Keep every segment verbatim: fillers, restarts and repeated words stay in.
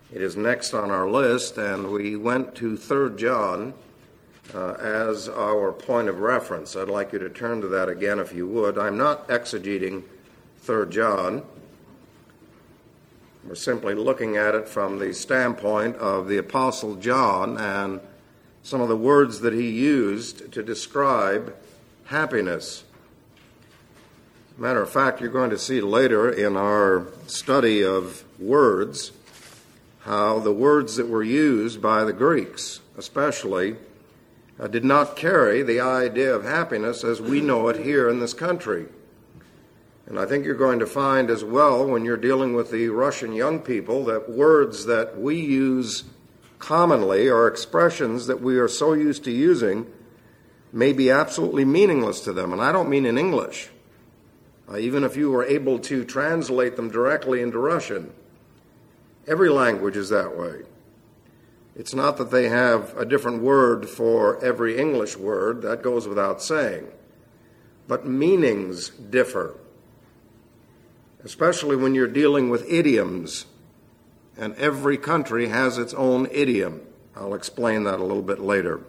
It is next on our list, and we went to Third John uh, as our point of reference. I'd like you to turn to that again if you would. I'm not exegeting Third John. We're simply looking at it from the standpoint of the Apostle John and some of the words that he used to describe happiness. Matter of fact, you're going to see later in our study of words how the words that were used by the Greeks, especially, uh, did not carry the idea of happiness as we know it here in this country. And I think you're going to find as well, when you're dealing with the Russian young people, that words that we use commonly or expressions that we are so used to using may be absolutely meaningless to them. And I don't mean in English. Uh, even if you were able to translate them directly into Russian. Every language is that way. It's not that they have a different word for every English word. That goes without saying. But meanings differ, especially when you're dealing with idioms. And every country has its own idiom. I'll explain that a little bit later.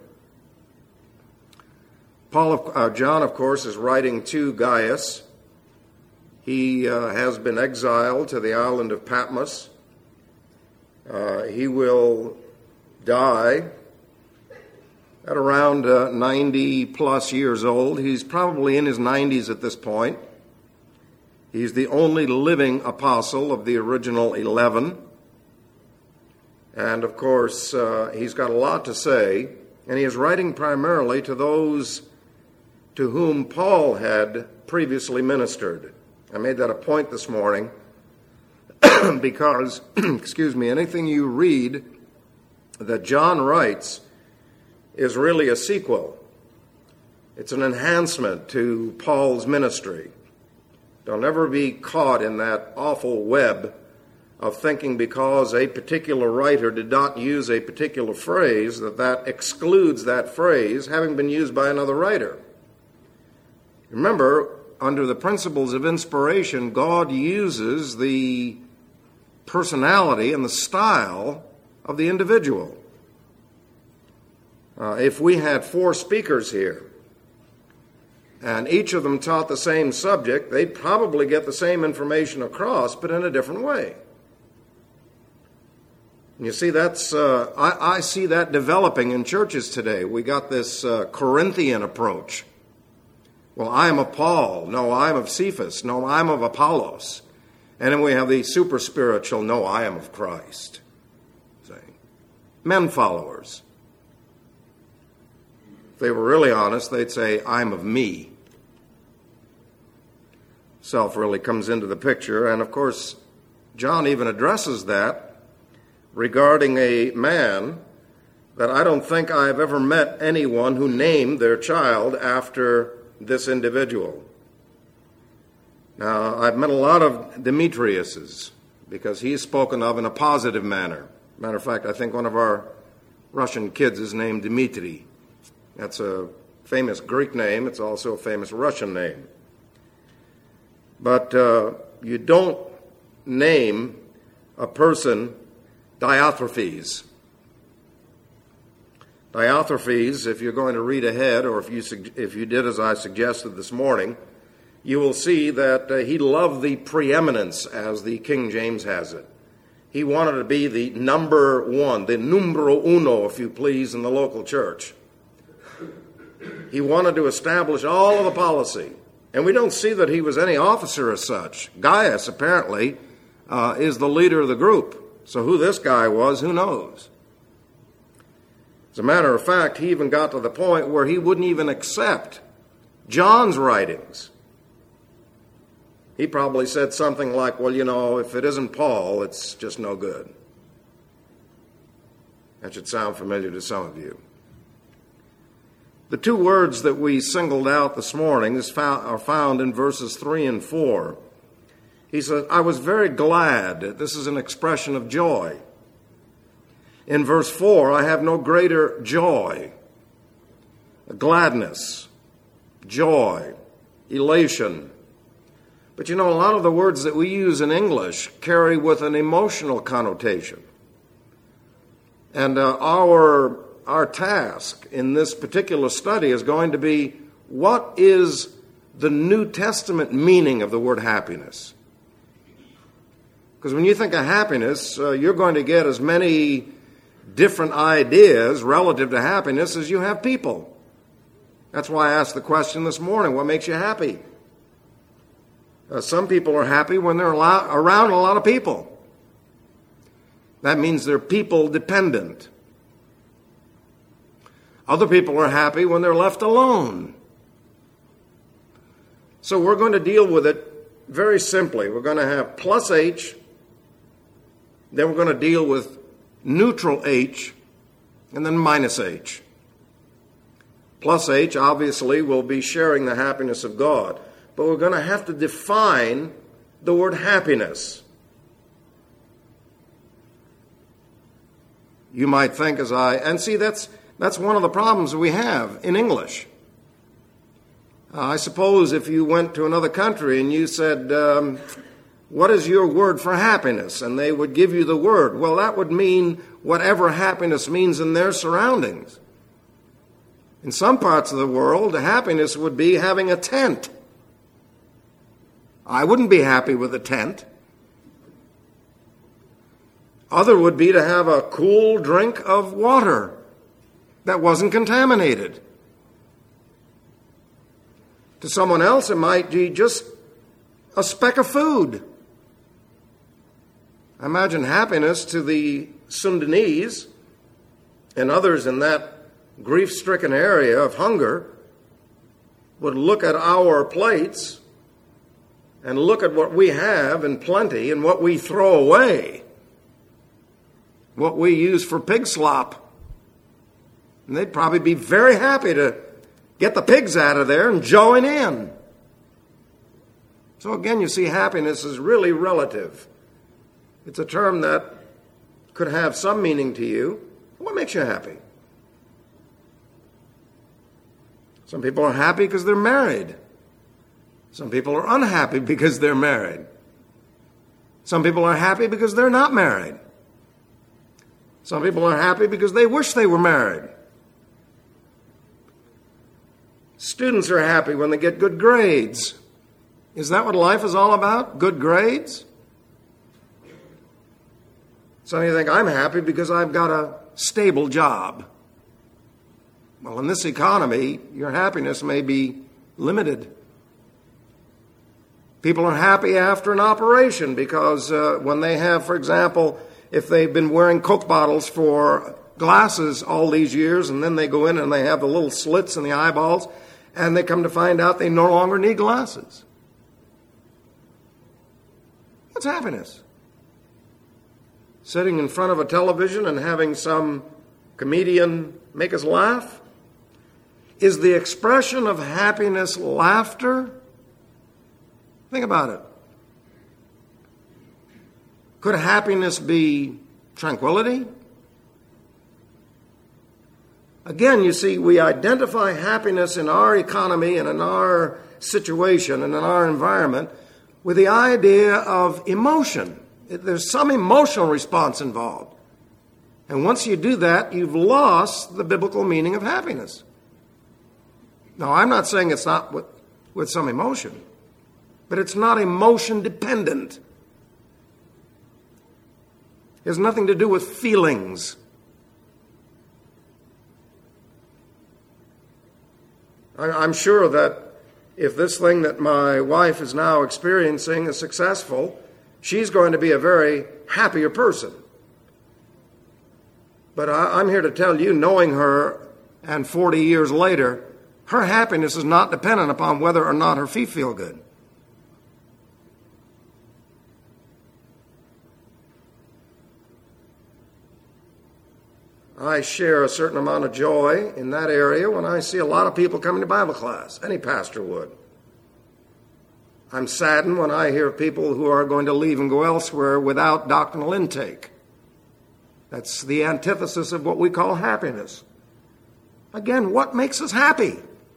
Paul, uh, John, of course, is writing to Gaius. He uh, has been exiled to the island of Patmos. Uh, he will die at around uh, ninety plus years old. He's probably in his nineties at this point. He's the only living apostle of the original eleven. And of course, uh, he's got a lot to say, and he is writing primarily to those to whom Paul had previously ministered. I made that a point this morning because, excuse me, anything you read that John writes is really a sequel. It's an enhancement to Paul's ministry. Don't ever be caught in that awful web of thinking because a particular writer did not use a particular phrase that that excludes that phrase having been used by another writer. Remember, under the principles of inspiration, God uses the personality and the style of the individual. Uh, if we had four speakers here, and each of them taught the same subject, they'd probably get the same information across, but in a different way. And you see, that's uh, I, I see that developing in churches today. We got this uh, Corinthian approach. Well, I am of Paul. No, I am of Cephas. No, I am of Apollos. And then we have the super spiritual. No, I am of Christ. See? Men followers. If they were really honest, they'd say, I'm of me. Self really comes into the picture. And of course, John even addresses that regarding a man that I don't think I've ever met anyone who named their child after this individual. Now, I've met a lot of Demetriuses because he's spoken of in a positive manner. Matter of fact, I think one of our Russian kids is named Dmitri. That's a famous Greek name. It's also a famous Russian name. But uh, you don't name a person Diotrephes. Diotrephes, if you're going to read ahead, or if you if you did as I suggested this morning, you will see that uh, he loved the preeminence, as the King James has it. He wanted to be the number one, the numero uno, if you please, in the local church. He wanted to establish all of the policy. And we don't see that he was any officer as such. Gaius, apparently, uh, is the leader of the group. So who this guy was, who knows? As a matter of fact, he even got to the point where he wouldn't even accept John's writings. He probably said something like, well, you know, if it isn't Paul, it's just no good. That should sound familiar to some of you. The two words that we singled out this morning are found in verses three and four. He said, I was very glad. This is an expression of joy. In verse four, I have no greater joy, gladness, joy, elation. But you know, a lot of the words that we use in English carry with an emotional connotation. And uh, our, our task in this particular study is going to be, what is the New Testament meaning of the word happiness? Because when you think of happiness, uh, you're going to get as many different ideas relative to happiness as you have people. That's why I asked the question this morning, what makes you happy? Uh, some people are happy when they're allow- around a lot of people. That means they're people dependent. Other people are happy when they're left alone. So we're going to deal with it very simply. We're going to have plus H, then we're going to deal with neutral H, and then minus H. Plus H, obviously, will be sharing the happiness of God. But we're going to have to define the word happiness. You might think as I, and see, that's that's one of the problems we have in English. Uh, I suppose if you went to another country and you said, um, what is your word for happiness? And they would give you the word. Well, that would mean whatever happiness means in their surroundings. In some parts of the world, happiness would be having a tent. I wouldn't be happy with a tent. Other would be to have a cool drink of water that wasn't contaminated. To someone else, it might be just a speck of food. I imagine happiness to the Sudanese and others in that grief-stricken area of hunger would look at our plates and look at what we have in plenty and what we throw away, what we use for pig slop. And they'd probably be very happy to get the pigs out of there and join in. So again, you see, happiness is really relative. It's a term that could have some meaning to you. What makes you happy? Some people are happy because they're married. Some people are unhappy because they're married. Some people are happy because they're not married. Some people are happy because they wish they were married. Students are happy when they get good grades. Is that what life is all about? Good grades? Some of you think, I'm happy because I've got a stable job. Well, in this economy, your happiness may be limited. People are happy after an operation because uh, when they have, for example, if they've been wearing Coke bottles for glasses all these years, and then they go in and they have the little slits in the eyeballs, and they come to find out they no longer need glasses. What's happiness? Sitting in front of a television and having some comedian make us laugh? Is the expression of happiness laughter? Think about it. Could happiness be tranquility? Again, you see, we identify happiness in our economy and in our situation and in our environment with the idea of emotion. There's some emotional response involved. And once you do that, you've lost the biblical meaning of happiness. Now, I'm not saying it's not with, with some emotion, but it's not emotion dependent. It has nothing to do with feelings. I'm sure that if this thing that my wife is now experiencing is successful, she's going to be a very happier person. But I'm here to tell you, knowing her and forty years later, her happiness is not dependent upon whether or not her feet feel good. I share a certain amount of joy in that area when I see a lot of people coming to Bible class. Any pastor would. I'm saddened when I hear people who are going to leave and go elsewhere without doctrinal intake. That's the antithesis of what we call happiness. Again, what makes us happy?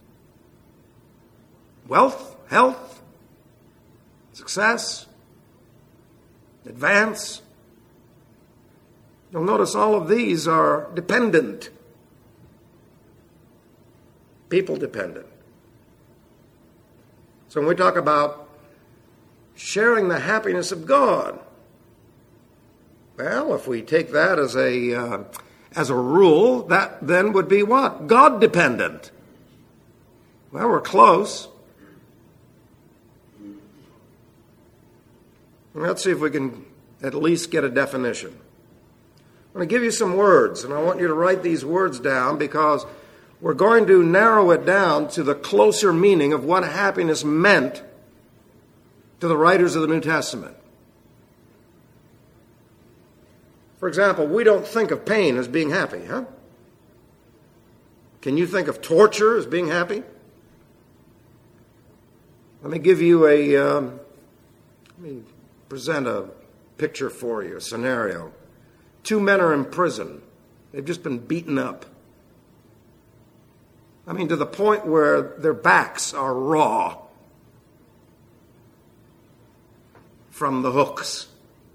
Wealth, health, success, advance. You'll notice all of these are dependent. People dependent. So when we talk about sharing the happiness of God, well, if we take that as a uh, as a rule, that then would be what? God dependent. Well, we're close. Let's see if we can at least get a definition. I'm going to give you some words, and I want you to write these words down because we're going to narrow it down to the closer meaning of what happiness meant to the writers of the New Testament. For example, we don't think of pain as being happy, huh? Can you think of torture as being happy? Let me give you a, um, let me present a picture for you, a scenario. Two men are in prison. They've just been beaten up. I mean, to the point where their backs are raw from the hooks.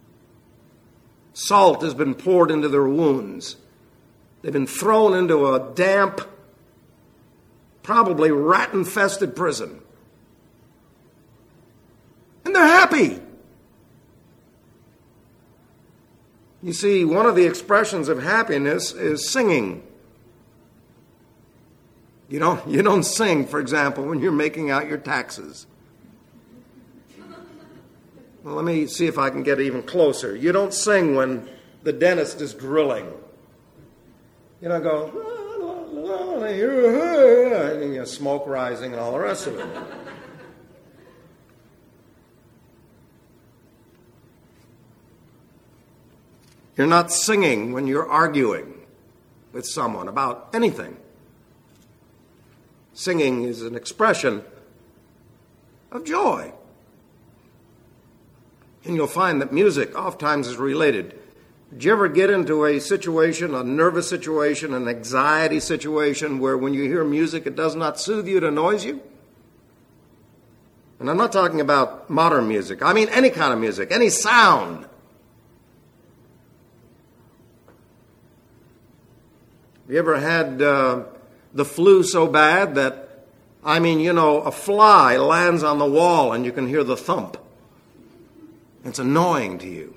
Salt has been poured into their wounds. They've been thrown into a damp, probably rat-infested prison. And they're happy. You see, one of the expressions of happiness is singing. You don't, you don't sing, for example, when you're making out your taxes. Well, let me see if I can get even closer. You don't sing when the dentist is drilling. You don't go, and you smoke rising and all the rest of it. You're not singing when you're arguing with someone about anything. Singing is an expression of joy. And you'll find that music oftentimes is related. Did you ever get into a situation, a nervous situation, an anxiety situation, where when you hear music it does not soothe you, it annoys you? And I'm not talking about modern music. I mean any kind of music, any sound. Have you ever had uh, the flu so bad that, I mean, you know, a fly lands on the wall and you can hear the thump? It's annoying to you.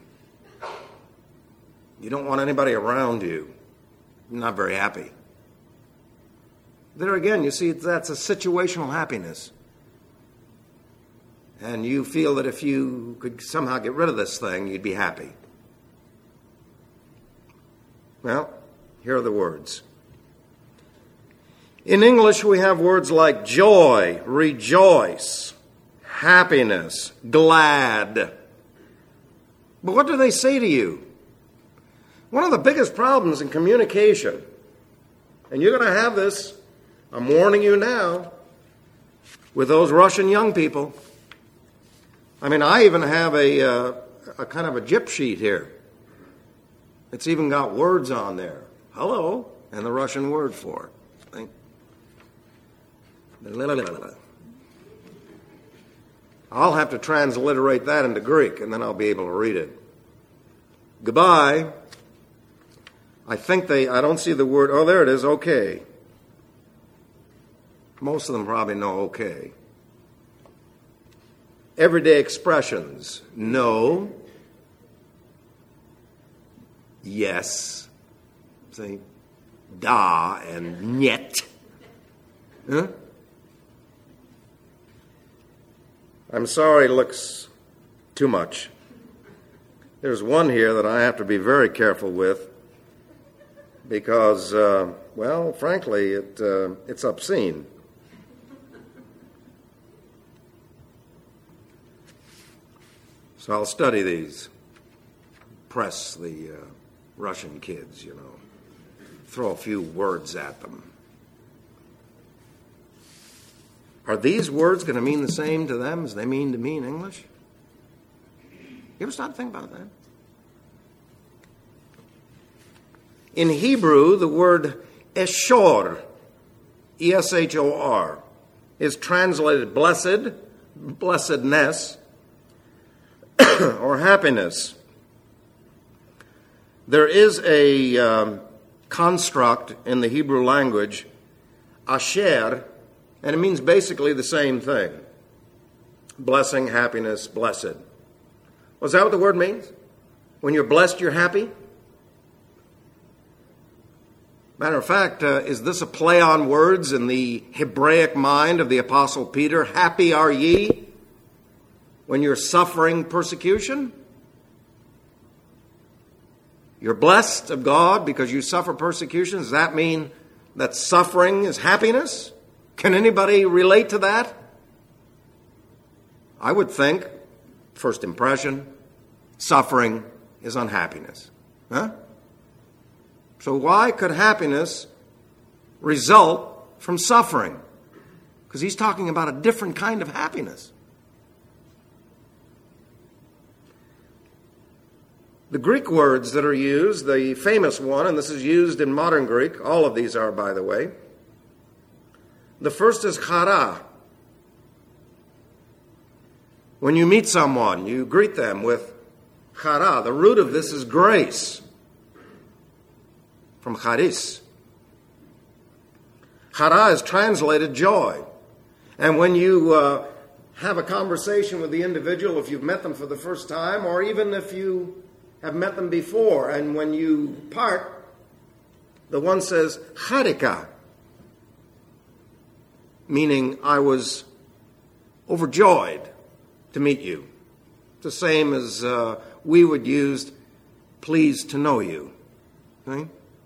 You don't want anybody around you. You're not very happy. There again, you see, that's a situational happiness. And you feel that if you could somehow get rid of this thing, you'd be happy. Well, here are the words. In English, we have words like joy, rejoice, happiness, glad. But what do they say to you? One of the biggest problems in communication, and you're going to have this, I'm warning you now, with those Russian young people. I mean, I even have a, uh, a kind of a gyp sheet here. It's even got words on there. Hello, and the Russian word for it. Think. I'll have to transliterate that into Greek, and then I'll be able to read it. Goodbye. I think they, I don't see the word, oh, there it is, okay. Most of them probably know okay. Everyday expressions, no, yes, see, da and niet. Huh? I'm sorry it looks too much. There's one here that I have to be very careful with because, uh, well, frankly, it uh, it's obscene. So I'll study these, press the uh, Russian kids, you know, throw a few words at them. Are these words going to mean the same to them as they mean to me in English? You ever stop to think about that? In Hebrew, the word eshor, E S H O R, is translated blessed, blessedness, or happiness. There is a um, construct in the Hebrew language, asher, and it means basically the same thing. Blessing, happiness, blessed. Was that what the word means? When you're blessed, you're happy? Matter of fact, uh, is this a play on words in the Hebraic mind of the Apostle Peter? Happy are ye when you're suffering persecution? You're blessed of God because you suffer persecution. Does that mean that suffering is happiness? Can anybody relate to that? I would think, first impression, suffering is unhappiness. Huh? So why could happiness result from suffering? Because he's talking about a different kind of happiness. The Greek words that are used, the famous one, and this is used in modern Greek, all of these are, by the way. The first is chara. When you meet someone, you greet them with chara. The root of this is grace, from charis. Chara is translated joy. And when you uh, have a conversation with the individual, if you've met them for the first time, or even if you have met them before, and when you part, the one says charika, meaning I was overjoyed to meet you. It's the same as uh, we would use pleased to know you. Okay?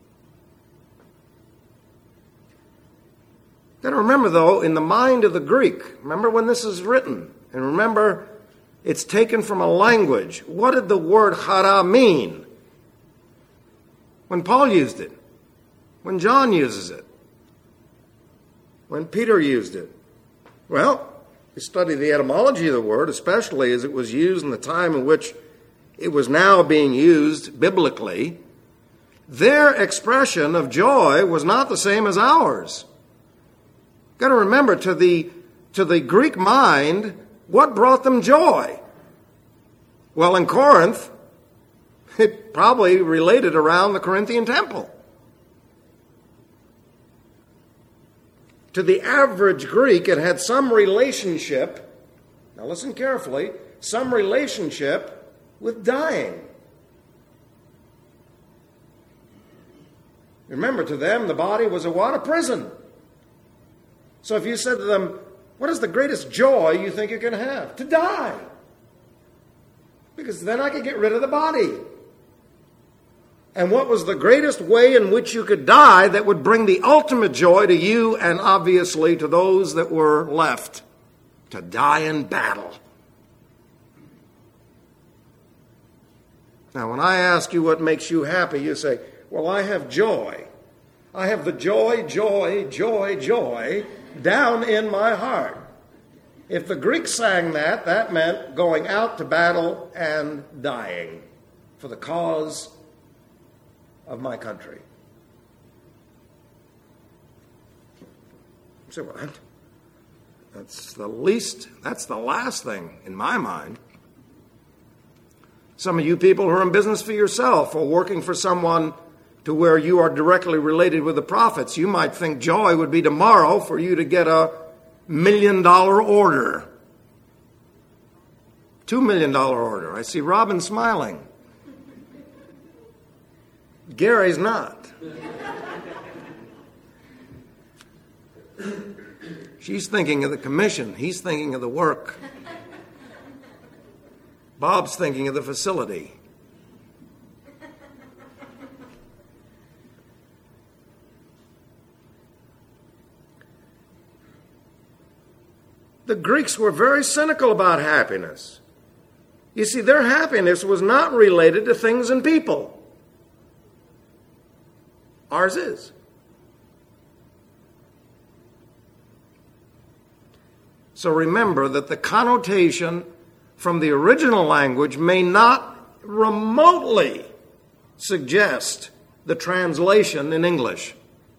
Got to remember, though, in the mind of the Greek, remember when this is written, and remember it's taken from a language. What did the word chara mean when Paul used it? When John uses it? When Peter used it? Well, you study the etymology of the word, especially as it was used in the time in which it was now being used biblically. Their expression of joy was not the same as ours. Got to remember, to the to the Greek mind, what brought them joy? Well, in Corinth, it probably related around the Corinthian temple. To the average Greek, it had some relationship, now listen carefully, some relationship with dying. Remember, to them, the body was a what? A prison. So if you said to them, what is the greatest joy you think you can have? To die. Because then I could get rid of the body. And what was the greatest way in which you could die that would bring the ultimate joy to you and obviously to those that were left? To die in battle. Now, when I ask you what makes you happy, you say, well, I have joy. I have the joy, joy, joy, joy down in my heart. If the Greeks sang that, that meant going out to battle and dying for the cause of my country. You say, well, that, that's the least, that's the last thing in my mind. Some of you people who are in business for yourself or working for someone to where you are directly related with the prophets, you might think joy would be tomorrow for you to get a million dollar order. Two million dollar order. I see Robin smiling. Gary's not. She's thinking of the commission. He's thinking of the work. Bob's thinking of the facility. The Greeks were very cynical about happiness. You see, their happiness was not related to things and people. Ours is. So remember that the connotation from the original language may not remotely suggest the translation in English.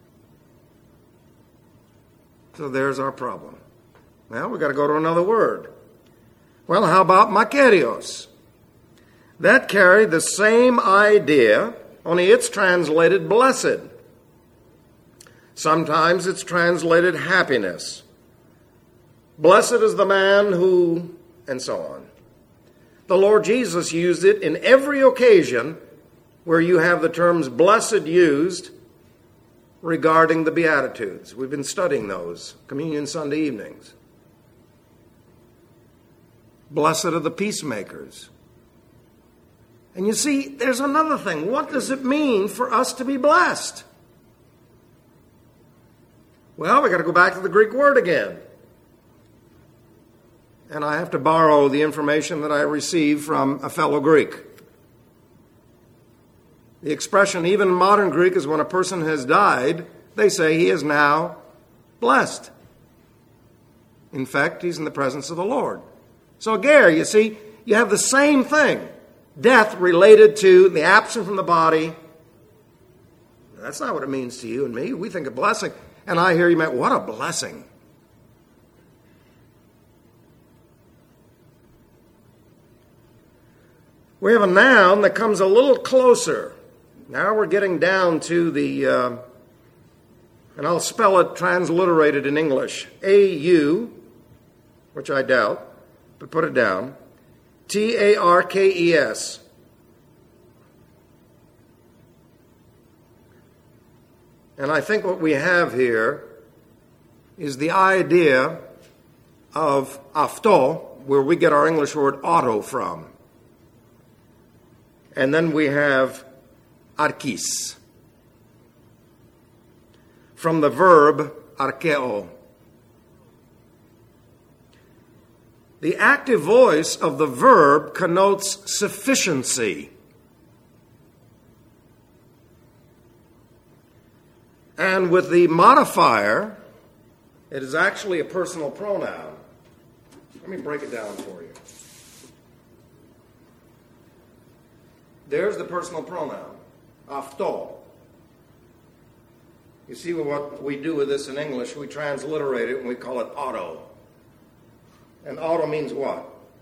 So there's our problem. Well, we've got to go to another word. Well, how about makarios? That carried the same idea only it's translated blessed. Sometimes it's translated happiness. Blessed is the man who, and so on. The Lord Jesus used it in every occasion where you have the terms blessed used regarding the Beatitudes. We've been studying those, Communion Sunday evenings. Blessed are the peacemakers. And you see, there's another thing. What does it mean for us to be blessed? Well, we've got to go back to the Greek word again. And I have to borrow the information that I received from a fellow Greek. The expression, even in modern Greek, is when a person has died, they say he is now blessed. In fact, he's in the presence of the Lord. So again, you see, you have the same thing. Death related to the absence from the body. That's not what it means to you and me. We think of blessing. And I hear you meant, what a blessing. We have a noun that comes a little closer. Now we're getting down to the, uh, and I'll spell it transliterated in English, A U, which I doubt, but put it down, T A R K E S. And I think what we have here is the idea of αυτό, where we get our English word auto from. And then we have archis, from the verb archeo. The active voice of the verb connotes sufficiency. And with the modifier, it is actually a personal pronoun. Let me break it down for you. There's the personal pronoun, αυτό. You see what we do with this in English? We transliterate it and we call it auto. And auto means what?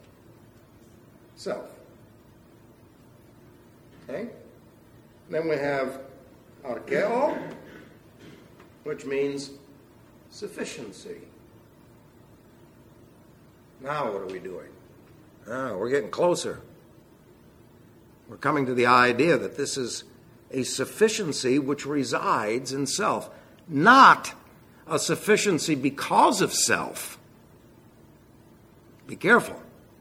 Self. Okay? Then we have archeo, which means sufficiency. Now what are we doing? Ah, we're getting closer. We're coming to the idea that this is a sufficiency which resides in self, not a sufficiency because of self. Be careful.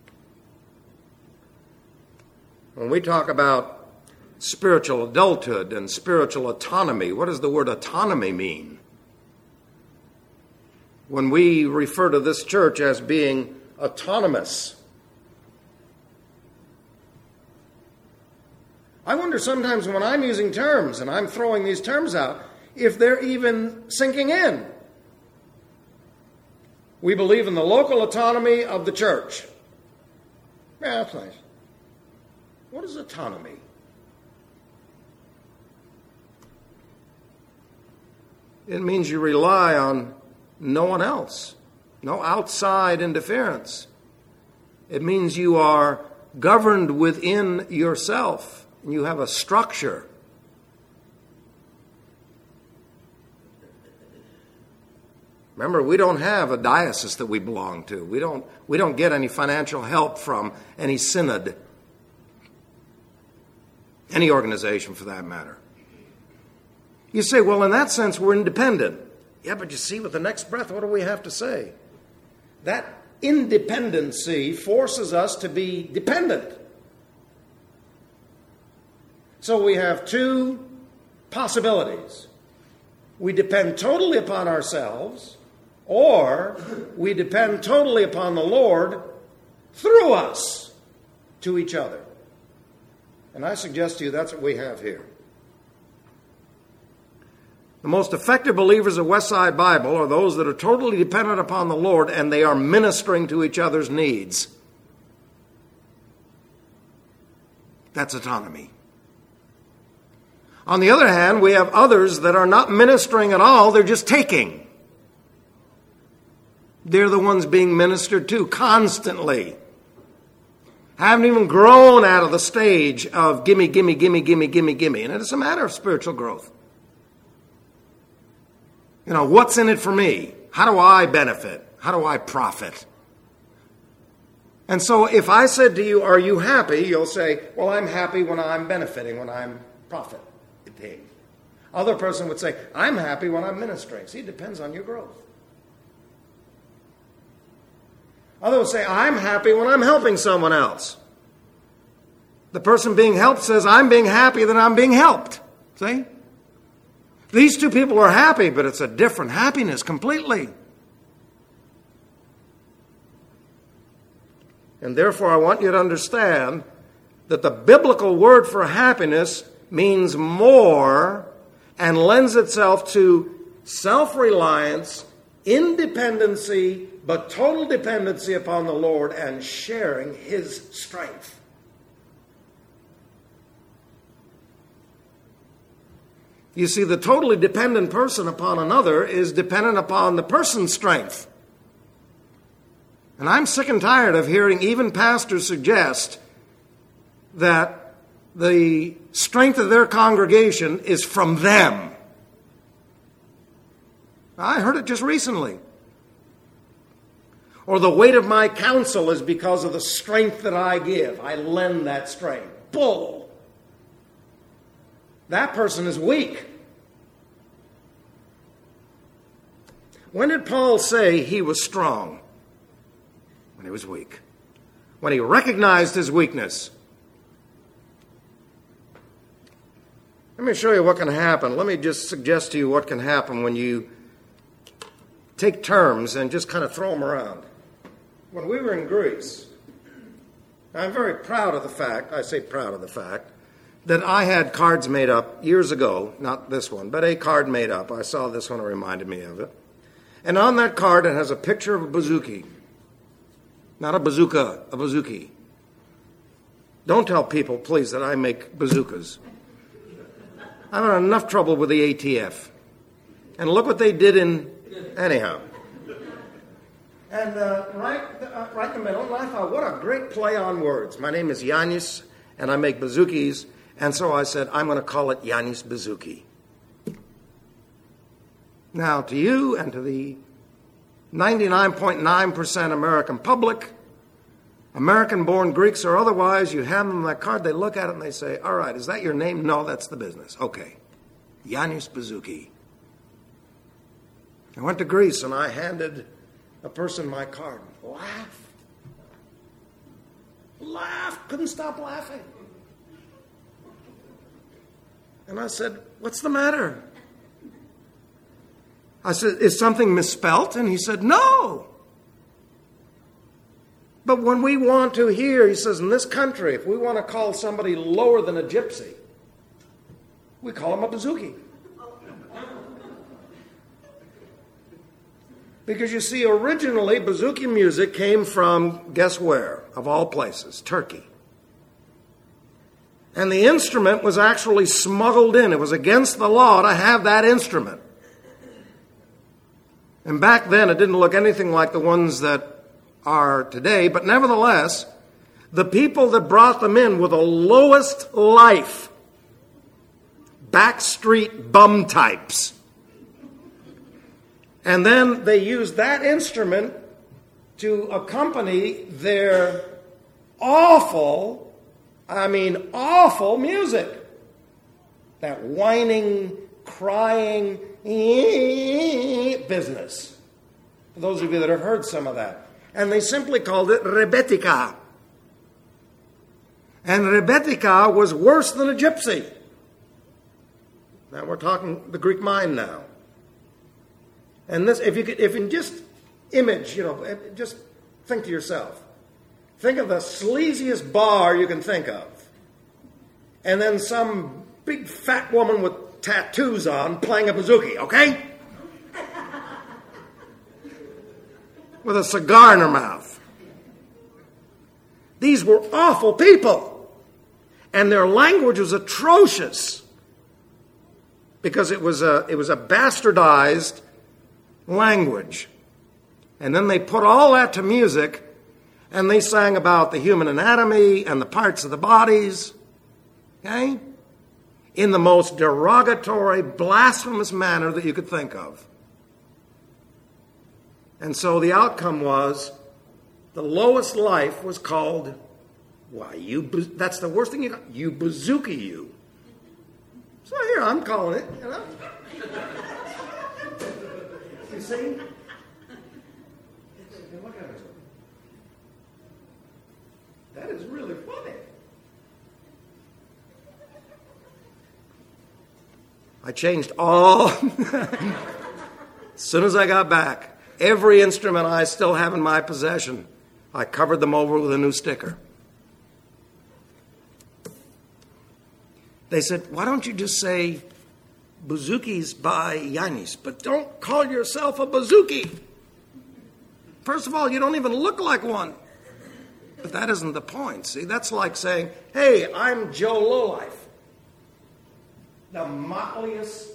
When we talk about spiritual adulthood and spiritual autonomy, what does the word autonomy mean? When we refer to this church as being autonomous, I wonder sometimes when I'm using terms and I'm throwing these terms out, if they're even sinking in. We believe in the local autonomy of the church. Yeah, that's nice. What is autonomy? It means you rely on no one else, no outside interference. It means you are governed within yourself. And you have a structure. Remember, we don't have a diocese that we belong to. We don't, we don't get any financial help from any synod, any organization for that matter. You say, well, in that sense, we're independent. Yeah, but you see, with the next breath, what do we have to say? That independency forces us to be dependent. So we have two possibilities. We depend totally upon ourselves, or we depend totally upon the Lord through us to each other. And I suggest to you that's what we have here. The most effective believers of Westside Bible are those that are totally dependent upon the Lord and they are ministering to each other's needs. That's autonomy. On the other hand, we have others that are not ministering at all, they're just taking. They're the ones being ministered to constantly. Haven't even grown out of the stage of gimme, gimme, gimme, gimme, gimme, gimme. And it's a matter of spiritual growth. You know, what's in it for me? How do I benefit? How do I profit? And so if I said to you, are you happy? You'll say, well, I'm happy when I'm benefiting, when I'm profiting. Other person would say, I'm happy when I'm ministering. See, it depends on your growth. Others would say, I'm happy when I'm helping someone else. The person being helped says, I'm being happy that I'm being helped. See? These two people are happy, but it's a different happiness completely. And therefore, I want you to understand that the biblical word for happiness means more and lends itself to self-reliance, independency, but total dependency upon the Lord and sharing His strength. You see, the totally dependent person upon another is dependent upon the person's strength. And I'm sick and tired of hearing even pastors suggest that the strength of their congregation is from them. I heard it just recently. Or the weight of my counsel is because of the strength that I give. I lend that strength. Bull. That person is weak. When did Paul say he was strong? When he was weak. When he recognized his weakness. Let me show you what can happen. Let me just suggest to you what can happen when you take terms and just kind of throw them around. When we were in Greece, I'm very proud of the fact, I say proud of the fact, that I had cards made up years ago, not this one, but a card made up. I saw this one, it reminded me of it. And on that card, it has a picture of a bouzouki. Not a bazooka, a bouzouki. Don't tell people, please, that I make bazookas. I've had enough trouble with the A T F. And look what they did in, anyhow. And uh, right, uh, right in the middle, and I thought, what a great play on words. My name is Yanis, and I make bazookies. And so I said, I'm going to call it Yanis Bouzouki. Now, to you and to the ninety-nine point nine percent American public, American-born Greeks or otherwise, you hand them that card, they look at it and they say, all right, is that your name? No, that's the business. Okay. Yanis Bouzouki. I went to Greece and I handed a person my card. Laughed. Laughed. Couldn't stop laughing. And I said, what's the matter? I said, is something misspelt? And he said, no. But when we want to hear, he says, in this country, if we want to call somebody lower than a gypsy, we call him a bouzouki. Because you see, originally, bouzouki music came from, guess where, of all places, Turkey. And the instrument was actually smuggled in. It was against the law to have that instrument. And back then, it didn't look anything like the ones that are today. But nevertheless, the people that brought them in were the lowest life, backstreet bum types. And then they used that instrument to accompany their awful, I mean awful music. That whining, crying business. For those of you that have heard some of that. And they simply called it rebetika. And rebetika was worse than a gypsy. Now we're talking the Greek mind now. And this, if you could, if you can just image, you know, just think to yourself. Think of the sleaziest bar you can think of. And then some big fat woman with tattoos on playing a bouzouki, okay? With a cigar in her mouth. These were awful people. And their language was atrocious. Because it was a, it was a bastardized language. And then they put all that to music, And they sang about the human anatomy and the parts of the bodies, okay, in the most derogatory, blasphemous manner that you could think of. And so the outcome was the lowest life was called, why, you, that's the worst thing you got, you bazooki you. So here, I'm calling it, you know. You see? Look at it. That is really funny. I changed all, as soon as I got back, every instrument I still have in my possession, I covered them over with a new sticker. They said, why don't you just say Bouzouki's by Yanis, but don't call yourself a bouzouki. First of all, you don't even look like one. But that isn't the point. See, that's like saying, hey, I'm Joe Lowlife. The motliest.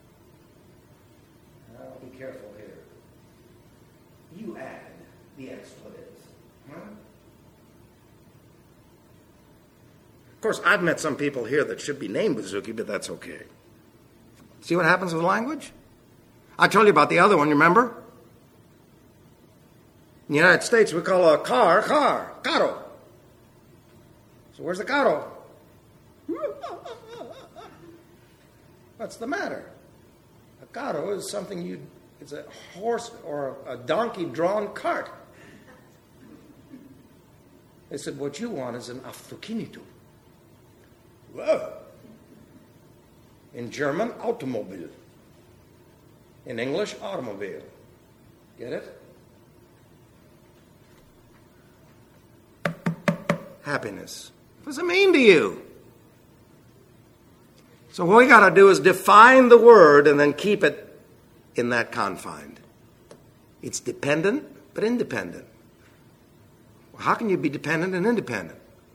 I'll be careful here. You add the expletives. Huh? Of course, I've met some people here that should be named Bouzouki, but that's okay. See what happens with language? I told you about the other one, remember? In the United States, we call a car, car, carro. So where's the carro? What's the matter? A carro is something you, it's a horse or a donkey-drawn cart. They said, what you want is an autokinitu. Whoa. In German, Automobil. In English, automobile. Get it? Happiness. What does it mean to you? So what we got to do is define the word and then keep it in that confine. It's dependent, but independent. Well, how can you be dependent and independent?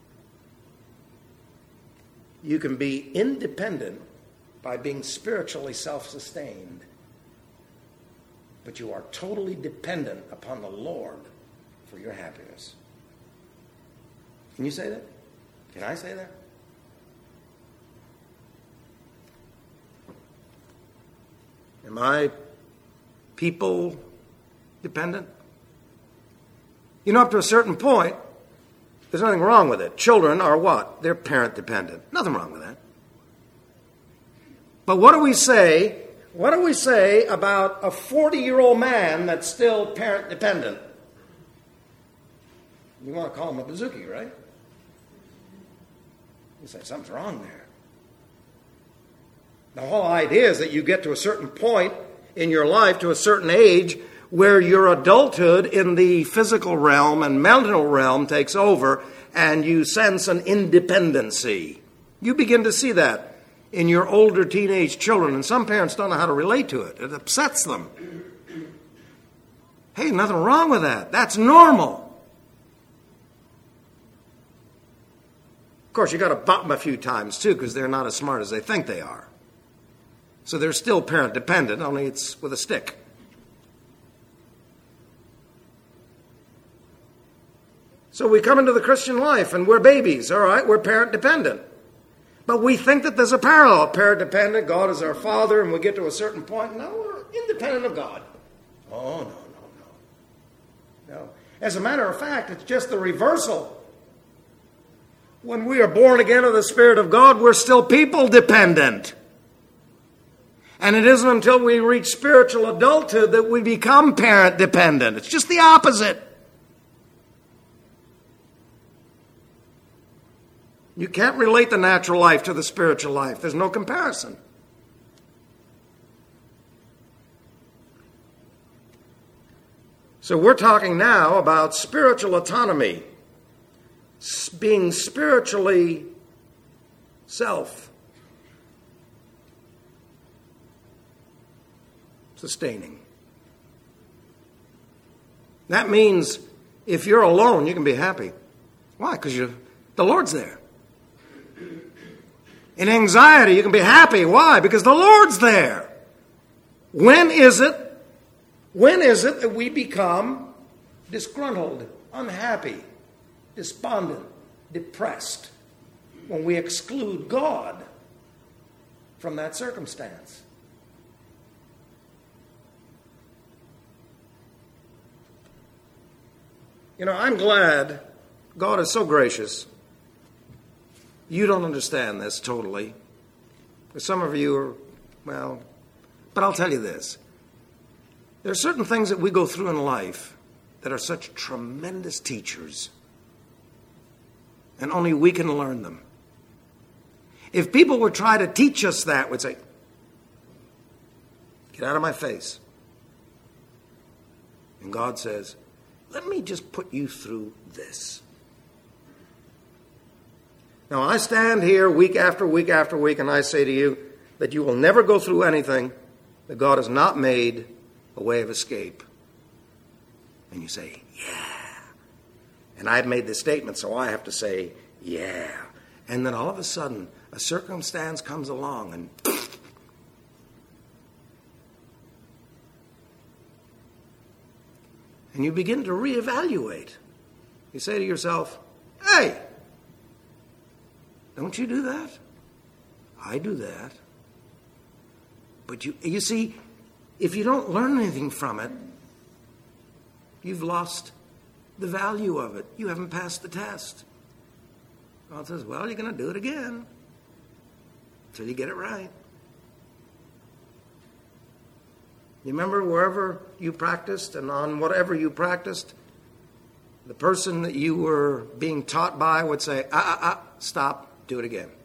You can be independent by being spiritually self-sustained, but you are totally dependent upon the Lord for your happiness. Can you say that? Can I say that? Am I people dependent? You know, up to a certain point, there's nothing wrong with it. Children are what? They're parent dependent. Nothing wrong with that. But what do we say? What do we say about a forty-year-old man that's still parent dependent? You want to call him a bouzouki, right? You say, something's wrong there. The whole idea is that you get to a certain point in your life, to a certain age, where your adulthood in the physical realm and mental realm takes over, and you sense an independency. You begin to see that in your older teenage children, and some parents don't know how to relate to it. It upsets them. Hey, nothing wrong with that. That's normal. Of course, you got to bump them a few times, too, because they're not as smart as they think they are. So they're still parent-dependent, only it's with a stick. So we come into the Christian life, and we're babies, all right? We're parent-dependent. But we think that there's a parallel. Parent-dependent, God is our Father, and we get to a certain point, no, we're independent of God. Oh, no, no, no. No. As a matter of fact, it's just the reversal. When we are born again of the Spirit of God, we're still people-dependent. And it isn't until we reach spiritual adulthood that we become parent-dependent. It's just the opposite. You can't relate the natural life to the spiritual life. There's no comparison. So we're talking now about spiritual autonomy, being spiritually self-sustaining. That means if you're alone, you can be happy. Why? Because you, the Lord's there. In anxiety, you can be happy. Why? Because the Lord's there. When is it, when is it that we become disgruntled, unhappy, despondent, depressed when we exclude God from that circumstance. You know, I'm glad God is so gracious. You don't understand this totally. Some of you are, well, but I'll tell you this. There are certain things that we go through in life that are such tremendous teachers, and only we can learn them. If people would try to teach us that, we'd say, get out of my face. And God says, let me just put you through this. Now, I stand here week after week after week, and I say to you that you will never go through anything that God has not made a way of escape. And you say, yeah. And I've made this statement, so I have to say, yeah. And then all of a sudden, a circumstance comes along, and and you begin to reevaluate. You say to yourself, hey, don't you do that? I do that. But you, you see, if you don't learn anything from it, you've lost the value of it. You haven't passed the test. God says, well, you're going to do it again until you get it right. You remember wherever you practiced and on whatever you practiced, the person that you were being taught by would say, ah, ah, ah, stop, do it again.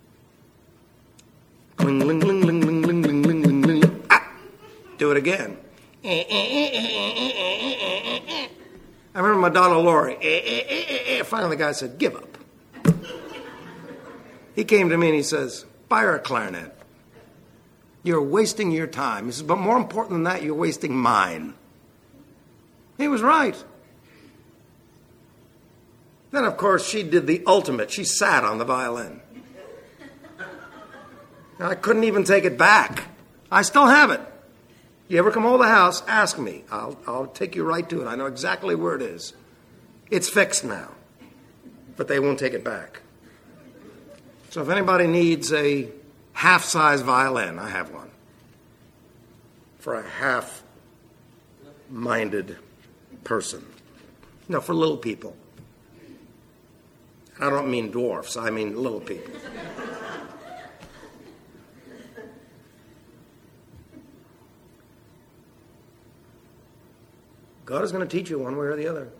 Ling, ling, ling, ling, ling, ling, ling, ling, ling, ling, ah, do it again. I remember my daughter Lori. Finally the guy said, give up. He came to me and he says, buy her a clarinet. You're wasting your time. He says, but more important than that, you're wasting mine. He was right. Then, of course, she did the ultimate. She sat on the violin. I couldn't even take it back. I still have it. You ever come over the house, ask me. I'll, I'll take you right to it. I know exactly where it is. It's fixed now. But they won't take it back. So if anybody needs a half-size violin, I have one. For a half-minded person. No, for little people. I don't mean dwarfs, I mean little people. God is going to teach you one way or the other.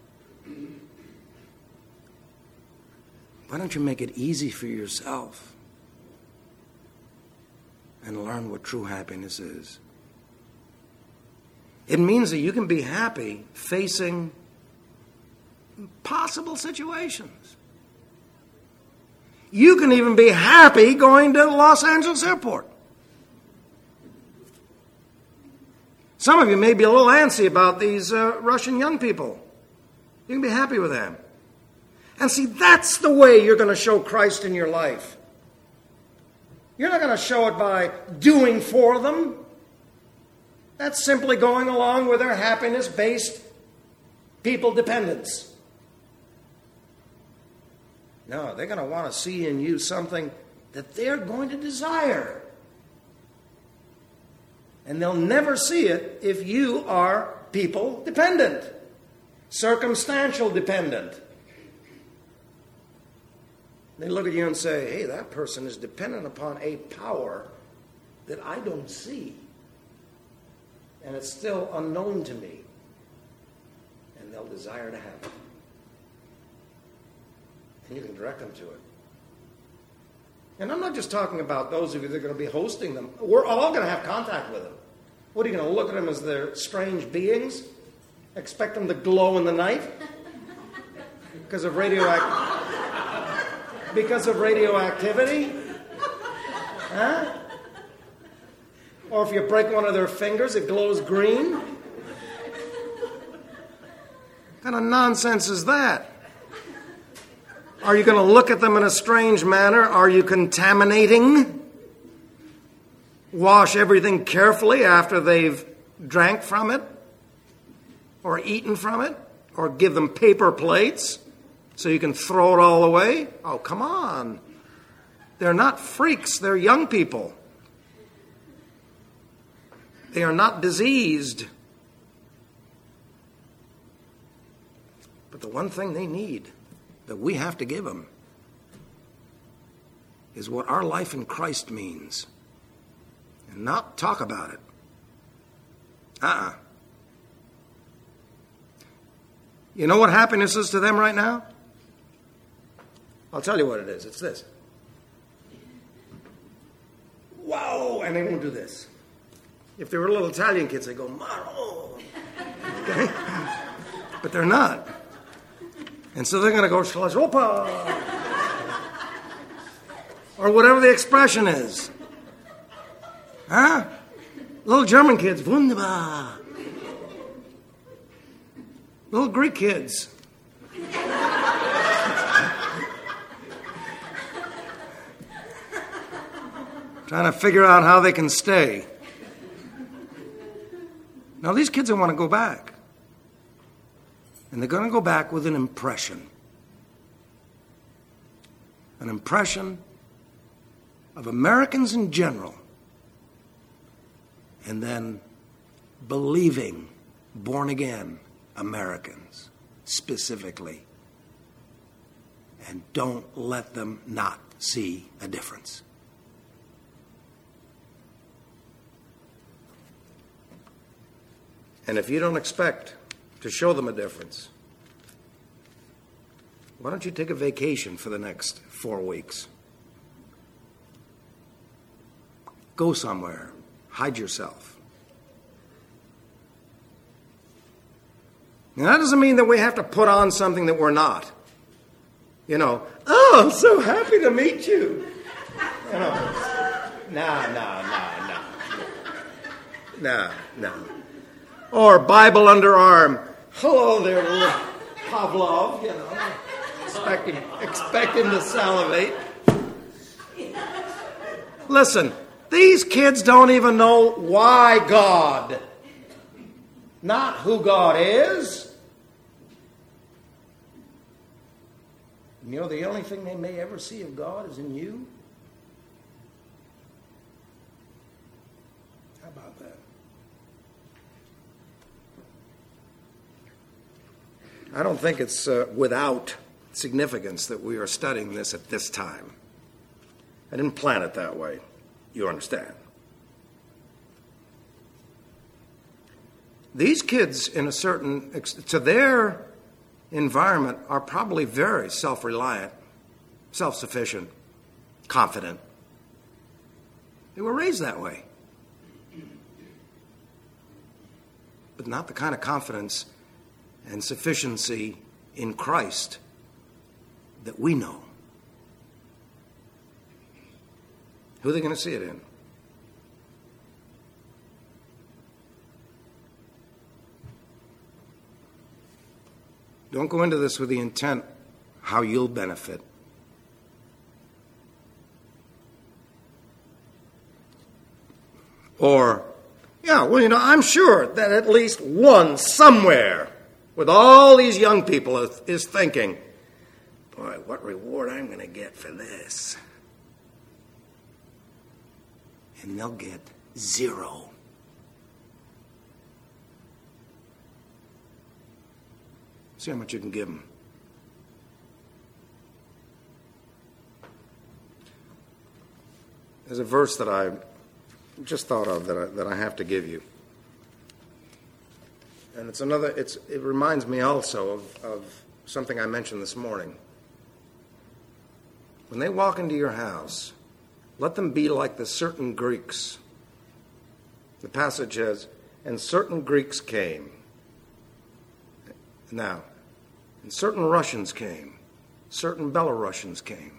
Why don't you make it easy for yourself and learn what true happiness is? It means that you can be happy facing possible situations. You can even be happy going to Los Angeles Airport. Some of you may be a little antsy about these uh, Russian young people. You can be happy with them. And see, that's the way you're going to show Christ in your life. You're not going to show it by doing for them. That's simply going along with their happiness-based people dependence. No, they're going to want to see in you something that they're going to desire. And they'll never see it if you are people dependent, circumstantial dependent. They look at you and say, hey, that person is dependent upon a power that I don't see. And it's still unknown to me. And they'll desire to have it. And you can direct them to it. And I'm not just talking about those of you that are going to be hosting them. We're all going to have contact with them. What are you going to look at them as they're strange beings? Expect them to glow in the night? Because of radioactivity? Because of radioactivity? Huh? Or if you break one of their fingers, it glows green? What kind of nonsense is that? Are you going to look at them in a strange manner? Are you contaminating? Wash everything carefully after they've drank from it? Or eaten from it? Or give them paper plates? so you can throw it all away? Oh, come on. They're not freaks. They're young people. They are not diseased. But the one thing they need that we have to give them is what our life in Christ means. And not talk about it. Uh-uh. You know what happiness is to them right now? I'll tell you what it is. It's this. Wow! And they won't do this. If they were little Italian kids, they go, Maro! Okay? But they're not. And so they're going to go, Opa! Or whatever the expression is. Huh? Little German kids, wunderbar. Little Greek kids. Trying to figure out how they can stay. Now, these kids want to go back. And they're going to go back with an impression. An impression of Americans in general. And then believing born-again Americans specifically. And don't let them not see a difference. And if you don't expect to show them a difference, why don't you take a vacation for the next four weeks? Go somewhere. Hide yourself. Now, that doesn't mean that we have to put on something that we're not. You know, oh, I'm so happy to meet you. You know, nah, nah, nah, nah. Nah, nah. Or Bible underarm. Hello there, little Pavlov, you know, expecting, expecting to salivate. Listen, these kids don't even know why God, not who God is. You know, the only thing they may ever see of God is in you. How about that? I don't think it's uh, without significance that we are studying this at this time. I didn't plan it that way. You understand? These kids, in a certain, to their environment, are probably very self-reliant, self-sufficient, confident. They were raised that way. But not the kind of confidence and sufficiency in Christ that we know. Who are they going to see it in? Don't go into this with the intent how you'll benefit. Or, yeah, well, you know, I'm sure that at least one somewhere with all these young people is, is thinking, boy, what reward I'm going to get for this. And they'll get zero. See how much you can give them. There's a verse that I just thought of that I, that I have to give you. And it's another, it's, it reminds me also of, of something I mentioned this morning. When they walk into your house, let them be like the certain Greeks. The passage says, and certain Greeks came. Now, and certain Russians came. Certain Belarusians came.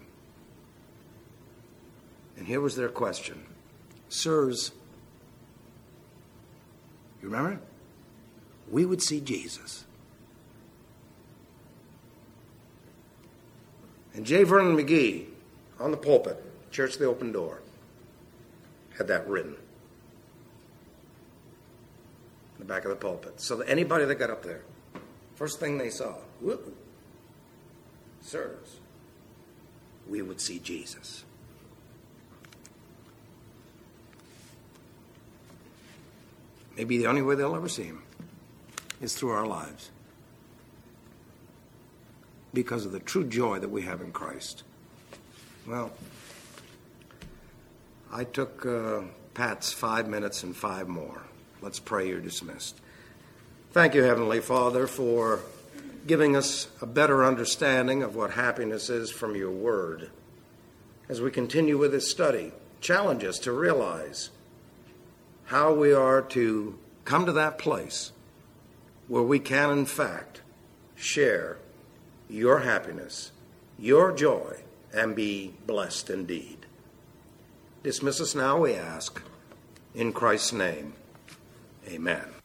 And here was their question. Sirs, you remember? We would see Jesus. And J. Vernon McGee, on the pulpit, Church of the Open Door, had that written in the back of the pulpit. So that anybody that got up there, first thing they saw, whoop, serves, we would see Jesus. Maybe the only way they'll ever see him is through our lives, because of the true joy that we have in Christ. Well, I took uh, Pat's five minutes and five more. Let's pray. You're dismissed. Thank you, Heavenly Father, for giving us a better understanding of what happiness is from your word. As we continue with this study, challenge us to realize how we are to come to that place where we can, in fact, share your happiness, your joy, and be blessed indeed. Dismiss us now, we ask, in Christ's name. Amen.